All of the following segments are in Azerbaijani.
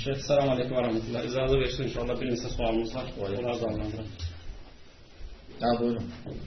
Şeyh, selamun aleyküm və rəhmətullah. İcazə versin inşallah bir neçə sualımız var. Onları canlandırın. Ya buyurun.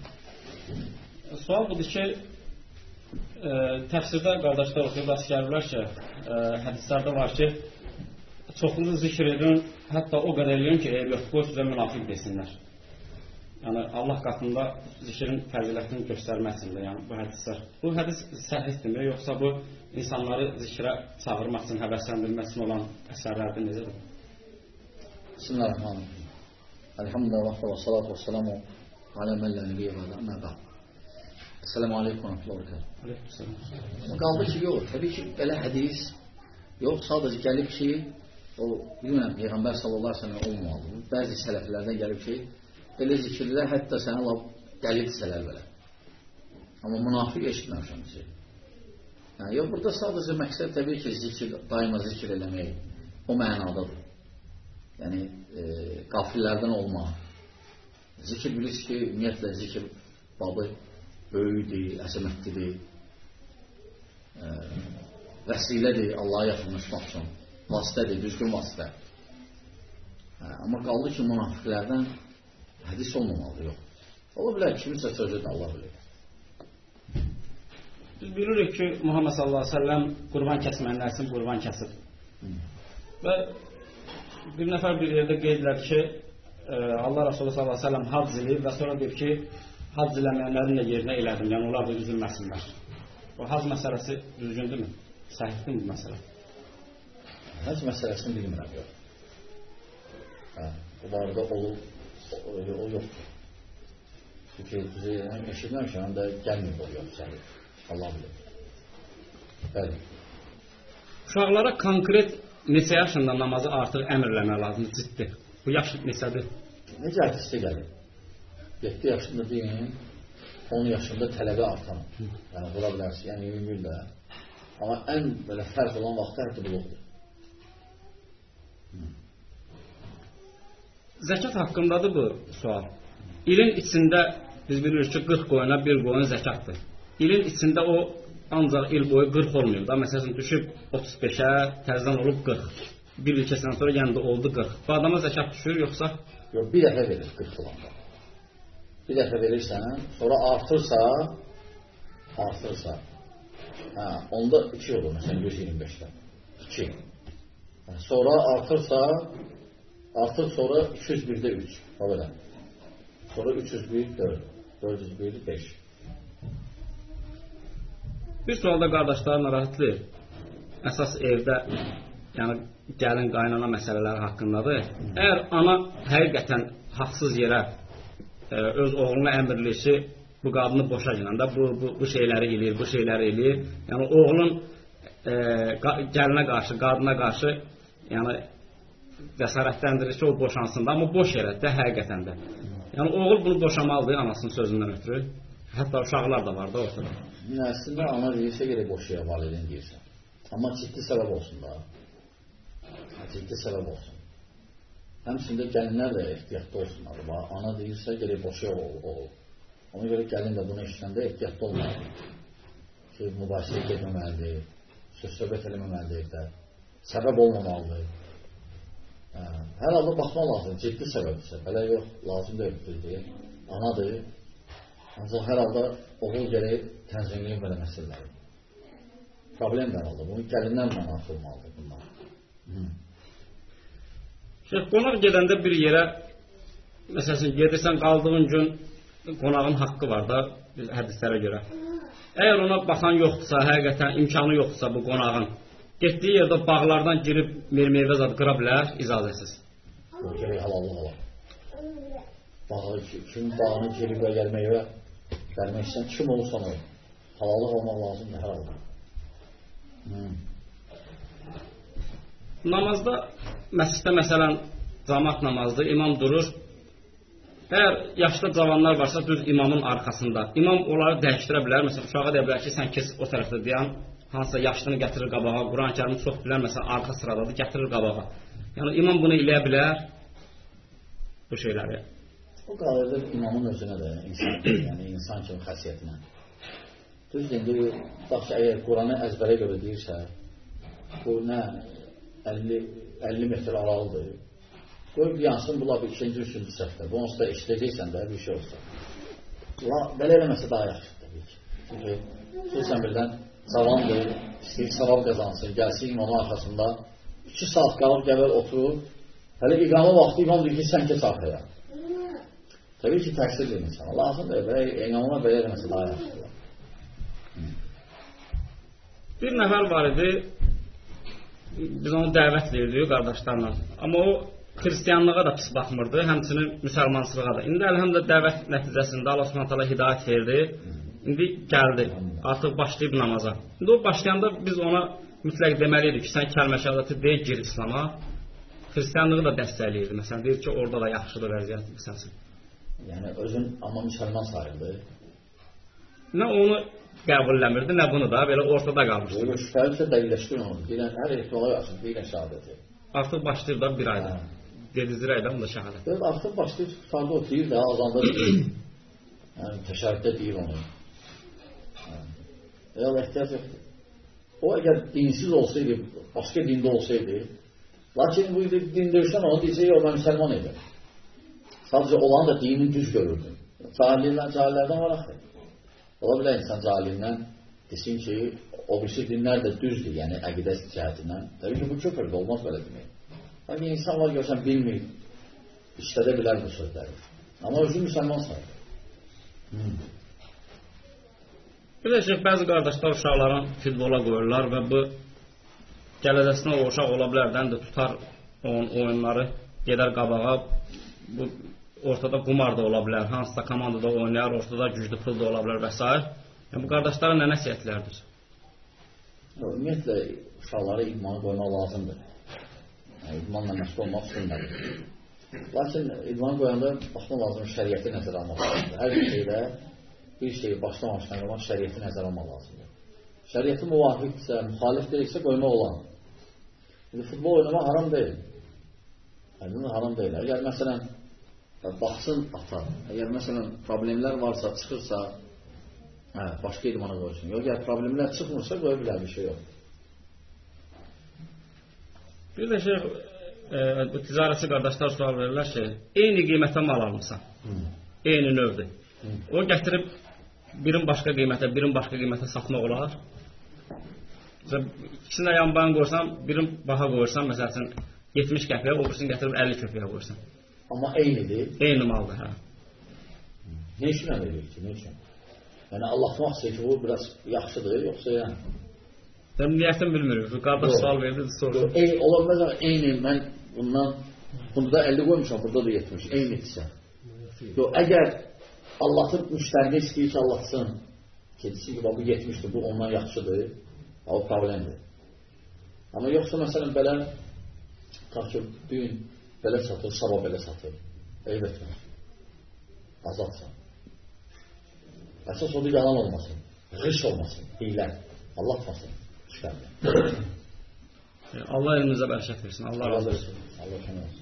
Sual budur ki, təfsirdə qardaşlar oxuyub rast gəlirlər ki, hədislərdə var ki, çoxlu zikr edin, hətta o qədər edin ki, yox, qoy sizə münafiq desinlər. Yəni Allah qatında zikrin fəzilətini göstərmək üçün də, yəni bu hədislər. Bu hədis səhihdirmi, yoxsa bu insanları zikrə çağırmaq üçün, həvəsləndirmək üçün olan əsərlərdir, necədir? Bismillahirrahmanirrahim. Elhamdülillah və salatu və selamu alə məllə nəbiyyə və əmmə bə'd. Esselamu aleykum və rəhmətullah. Aleykümselam. Qaldı ki, yox, təbii ki, belə hədis yox, sadəcə gəlib ki, o, bilməm, Peyğəmbər sallallahu aleyhi ve sellem olmalıdır. Bəzi sələflərdən gəlib ki, belə zikirlər hətta sənə laf dəlil sələr belə. Amma münafiq eşitməmişəm ki. Yəni, yox, burada sadəcə məqsəd təbii ki, zikir, daima zikir eləmək o mənadadır. Yəni, qafillərdən olmaq. Zikir bilirsiniz ki, ümumiyyətlə zikir babı böyükdir, əzəmətlidir, vəsilədir Allah'a yaxınlaşmaq üçün, vasitədir, düzgün vasitə. Amma qaldı ki, münafiqlərdən hədis olmamalıdır, yox. Ola bilər, kiminsə sözüdür, Allah bilir. Biz bilirik ki, Muhammed sallallahu aleyhi ve sellem qurban kəsmənlər üçün qurban kəsib. Və bir nəfər bir yerdə qeyd edər ki, Allah Resulü sallallahu aleyhi ve sellem hac eləyib və sonra deyir ki, hac eləməyənlərin də yerinə elədim, yəni onlar da üzülməsinlər. O hac məsələsi düzgündürmü? Səhihdir mi bu məsələ? Hac məsələsini bilmirəm, yox. Bunlarda olub, o yoxdur. Çünki bizi eşitməmişəm, həm də gəlməyib o yox, səhih. Allah bilir. Bəli. Uşaqlara konkret neçə yaşında namazı artıq əmrləmək lazımdır, ciddi. Bu yaş neçədir? Necə hədisdə gəlir? 7 yaşında deyin, 10 yaşında tələbə artan. Yəni, vura bilərsin, yəni 20 ildə. Amma ən belə fərq olan vaxtı hətta buluqdur. Zəkat haqqındadır bu sual. İlin içində biz bilirik ki, 40 qoyuna bir qoyun zəkatdır. İlin içində o ancaq il boyu 40 olmuyor da. Məsələn, düşüb 35-ə, təzdən olub 40. Bir il keçəndən sonra yəni də oldu 40. Bu adama zəkat düşür, yoxsa? Yox, bir dəfə verir 40 olanda. Bir dəfə verirsən, sonra artırsa, onda 2 olur, məsələn, 125-dən. 2. Sonra artır sonra 201-də 3. O belə. Sonra 301, 4. 401, 5. Bir sualda qardaşlar narahatlir. Əsas evdə, yəni gəlin qaynana məsələləri haqqındadır. Əgər ana həqiqətən haqsız yerə öz oğluna əmrləyir ki, bu qadını boşa girəndə bu şeyləri eləyir, bu şeyləri eləyir. Yəni oğlun gəlinə qarşı, qadına qarşı yəni cəsarətləndirir ki, o boşansın da, amma boş yerə də həqiqətən də. Yəni oğul bunu boşamalıdır anasının sözündən ötürü. Hətta uşaqlar da var da ortada. Əslində ana deyirsə gerək boşaya valideyn deyirsə. Amma ciddi səbəb olsun da. Ciddi səbəb olsun. Həmçində gəlinlər də ehtiyatlı olsunlar. Ana deyirsə gerək boşaya oğul. Ona görə gəlin də bunu eşitəndə ehtiyatlı olmalıdır. Ki, mübahisəyə getməməlidir, söz-söhbət eləməməlidir də, səbəb olmamalıdır. Hər halda baxmaq lazım, ciddi səbəbdirsə. Belə yox, lazım deyil, anadır. Ancaq hər halda oğul gərək tənzimliyin belə məsələləri. Problem də hər halda, bunu gəlinlərlə atılmalıdır bunlar. Qonaq gedəndə bir yerə, məsələn, gedirsən, qaldığın gün qonağın haqqı var da, biz hədislərə görə. Əgər ona baxan yoxdursa, həqiqətən imkanı yoxdursa bu qonağın, getdiyi yerdə bağlardan girib meyvə zad qıra bilər, icazəsiz. Gərək halallıq olar. Kim bağını girib və meyvə vermək istəyən, kim olursan o? Halallıq olmaq lazımdır hər halda. Namazda, məsciddə məsələn, cəmaət namazdır, imam durur. Əgər yaşlı cavanlar varsa, düz imamın arxasında. İmam onları dəyişdirə bilər. Məsələn, uşağa deyə bilər ki, sən kes o tərəfdə deyən, hansısa yaşlını gətirir qabağa, Quran-ı Kərimi çox bilən, məsələn, arxa sıradadır, gətirir qabağa. Yəni, imam bunu eləyə bilər, bu şeyləri. O qalırdı imamın özünə də, yəni insan kimi xəsiyyətinə. Düzdür, indi, bax, əgər Quranı əzbərə görə deyirsə, bu nə 50 50 metr aralıdır. Qoy yansın, bunlar bir ikinci, üçüncü səhvdə. Bu onsuz da işləyəcəksən də bir şey olsa. Belə eləməsə daha yaxşıdır təbii ki. Çünki xüsusən birdən cavandır, istəyir savab qazansın, gəlsin imanın arxasında 2 saat qalıb gələr oturur, hələ iqamə vaxtı imam deyir ki, sən keç arxaya. Təbii ki, təqsir edin insana. Lazımdır, iqamına belə eləməsə daha yaxşıdır. Bir nəfər var idi, biz onu dəvət edirdik qardaşlarla. Amma o xristiyanlığa da pis baxmırdı, həmçinin müsəlmançılığa da. İndi əlhəmdə dəvət nəticəsində Allah Subhanahu taala hidayət verdi. İndi gəldi, artıq başlayıb namaza. İndi o başlayanda biz ona mütləq deməliydik ki, sən kəlmə şəhadəti deyil, gir İslam'a. Xristiyanlığı da dəstəkləyirdi. Məsələn, deyir ki, orada da yaxşıdır vəziyyət bilsənsin. Yəni, özün amma müsəlman sayıldı. Nə onu qəbulləmirdi, nə bunu da, belə ortada qalmışdı. Öyle şübhəlisə dəqiqləşdirin onu. Deyilən, hər ehtimala yaxşın, deyilən şəhadəti. Artıq başlayır da bir ayda. Dedizdir ayda, bunda şəhadət. Evet, artıq başlayır, tutarda o deyir də, azanda deyir. Yəni, təşərrüdə deyir onu. Eğer ehtiyac yoxdur. O əgər dinsiz olsaydı, başqa dində olsaydı, lakin bu dindəysən onu deyəcək, o mən müsəlman edir. Sadəcə olanı da dini düz görürdü. Cahillərdən var axı. Ola bilər insan cahilindən desin ki, o birisi dinlər də düzdür, yəni əqidə cəhətindən. Təbii ki, bu küfürdür, olmaz belə demək. Lakin insan var görsən bilmir, işlədə bilər bu sözləri. Amma özü müsəlman sayılır. Bir də şey, bəzi qardaşlar uşaqların futbola qoyurlar və bu gələcəsinə o uşaq ola bilər, də tutar onun oyunları, gedər qabağa, bu ortada qumar da ola bilər, hansısa komandada oynayar, ortada güclü pul da ola bilər və s. Yəni, bu qardaşlara nə nəsiyyətlərdir? Ümumiyyətlə, uşaqlara idmanı qoymaq lazımdır. Yəni, idmanla məşğul olmaq üstünlədir. Lakin idmanı qoyanda baxma lazım, şəriəti nəzərə almaq lazımdır. Hər bir şeydə bir şeyi başlamamışdan qoymaq şəriəti nəzərə almaq lazımdır. Şəriəti müvafiqdirsə, müxalif deyilsə qoymaq olan. İndi futbol oynamaq haram deyil. Haram deyil. Əgər məsələn baxsın ata, əgər məsələn problemlər varsa, çıxırsa, başqa idmana qoysun. Yox, əgər problemlər çıxmırsa, qoya bilər bir şey yox. Bir də şey, bu ticarətçi qardaşlar sual verirlər ki, eyni qiymətə mal almışsan, eyni növdür. O gətirib birin başqa qiymətə satmaq olar. İkisində yanbayın qoysan, birin baha qoyursan, məsəl üçün 70 qəpiyə, o birisini gətirib 50 qəpiyə qoyursan. Amma eynidir. Eyni maldır, hə. Ne üçün əmr edir ki, ne üçün? Yəni, Allah'maq istəyir ki, bu biraz yaxşıdır, yoxsa yəni? Sən niyyətin bilmirik, qardaş sual verdi, soruşur. Ola bilməz, eyni, mən bunda 50 qoymuşam, burada da 70, eynidirsə. Yox, əgər Allah'ın müştərini istəyir ki, Allah'sın, kedisi ki, bu 70'dir, bu ondan yaxşıdır, o problemdir. Amma yoxsa, məsələn, belə, ta ki, düyün belə satır, sabah belə satır, eyb etmir. Azadsan. Əsas odur, yalan olmasın, qış olmasın, hiylər, Allah tutmasın, müştərini. Allah elinizə bərəkət versin, Allah razı olsun. Allah razı olsun.